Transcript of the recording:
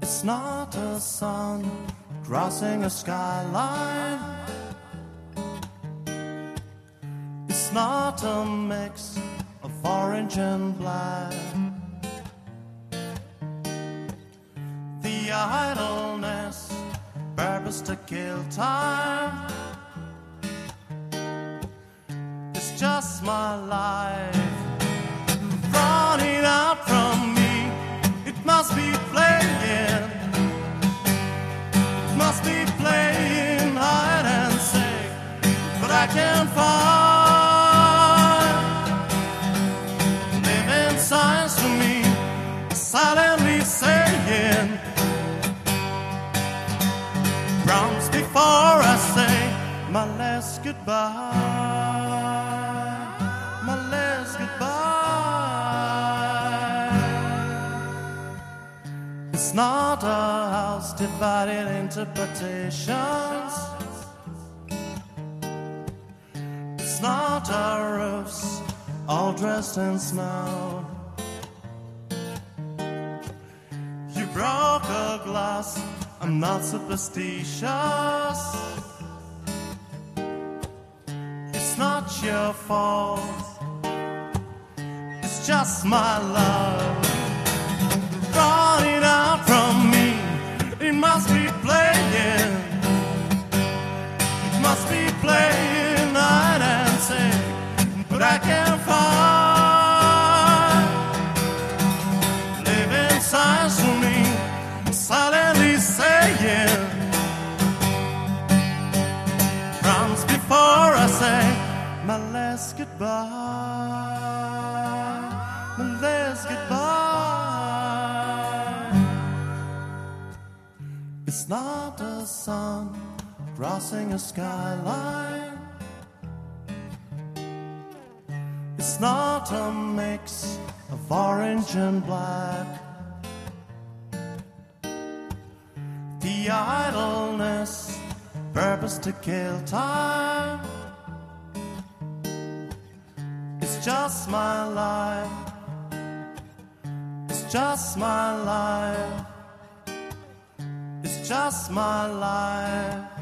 It's not a sun crossing a skyline. It's not a mix of orange and black. The idleness, purpose to kill time. It's just my life running out from me. It must be playing. It must be playing hide and seek, but I can't find living signs to me, silently saying rounds before I say my last goodbye, my last goodbye. It's not a house divided into partitions. It's not our roofs all dressed in snow. You broke a glass, I'm not superstitious. It's not your fault, it's just my love running out from me. It must be playing, it must be playing hide and seek, but I can't find living signs to me, silently saying rounds before I say my last goodbye, my last goodbye. It's not a sun crossing a skyline. It's not a mix of orange and black. The idleness, purpose to kill time. It's just my life. It's just my life. It's just my life.